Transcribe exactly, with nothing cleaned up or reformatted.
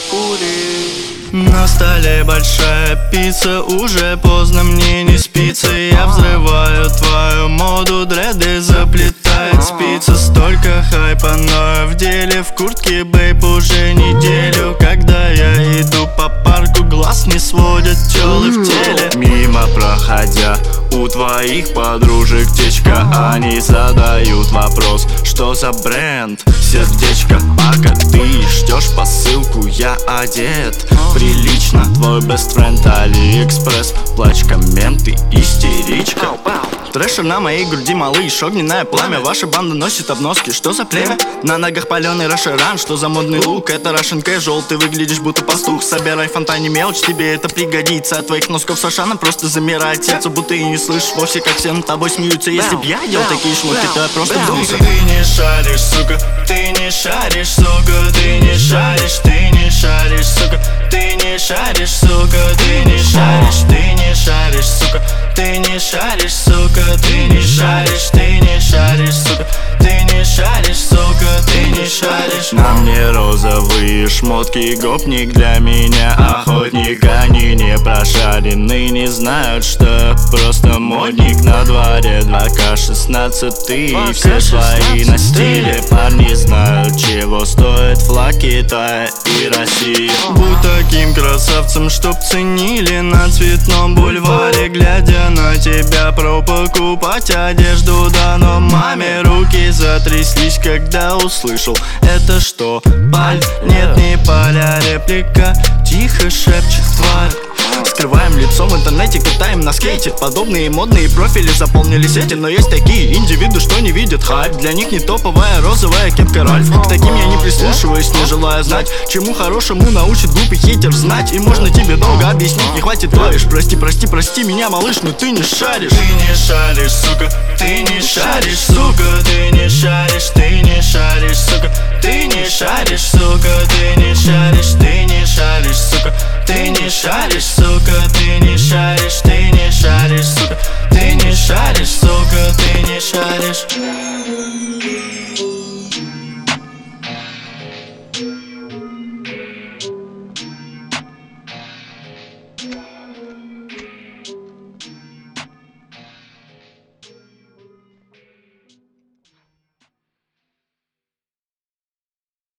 покурить. На столе большая пицца, уже поздно, мне не спится. Я взрываю твою моду, дреды заплетает спицы. Столько хайпа, но в деле, в куртке, бейб, уже неделю. Когда я иду по парку, глаз не сводят тёлы в теле. Мимо проходя, у твоих подружек течка, они задают вопрос, что за бренд? Сердечко, пока ты ждешь посылку, я одет прилично. Твой best friend Алиэкспресс, плач, комменты, истеричка. Трэшер на моей груди, малыш, огненное пламя. Ваша банда носит обноски, что за племя? На ногах паленый рашеран, что за модный лук? Это Russian casual, ты выглядишь будто пастух. Собирай в фонтане мелочь, тебе это пригодится. От твоих носков с Ашана просто замирает сердце, будто и не слышишь вовсе, как все над тобой смеются. Если б я делал такие шмотки, то я просто вдулся. Ты не шаришь, сука, ты не шаришь, сука, ты не шаришь, ты не шаришь, сука, ты не шаришь, сука, ты не шаришь, ты не шаришь, сука, ты не шаришь, сука, ты не шаришь, ты не шаришь, сука, ты не шаришь, сука, ты не шаришь. На мне розовые шмотки, гопник для меня охотник. Они не прошарены, не знают, что я просто модник. На дворе два ка шестнадцать, и все свои на стиле. Парни знают, чего стоит флаг Китая и России. Будь таким красавцем, чтоб ценили на Цветном бульваре. Глядя на тебя, про покупать одежду, да, но маме руки затряслись, когда услышал: это что, паль? Нет, не паля, реплика, тихо шепчет тварь. Скрываем лицо в интернете, катаем на скейте. Подобные модные профили заполнили сети, но есть такие индивиды, что не видят хайп. Для них не топовая розовая кепка Ральф. К таким я не прислушиваюсь, не желая знать, чему хорошему научит глупый хейтер знать. И можно тебе долго объяснить, не хватит клавиш. Прости, прости, прости меня, малыш, но ты не шаришь. Ты не шаришь, сука, ты не шаришь, сука, ты не шаришь, ты не шаришь, сука, ты не шаришь, сука, ты не шаришь, ты не шаришь, сука, ты не шаришь, сука, ты не шаришь, ты не шаришь, сука, ты не шаришь, сука, ты не шаришь.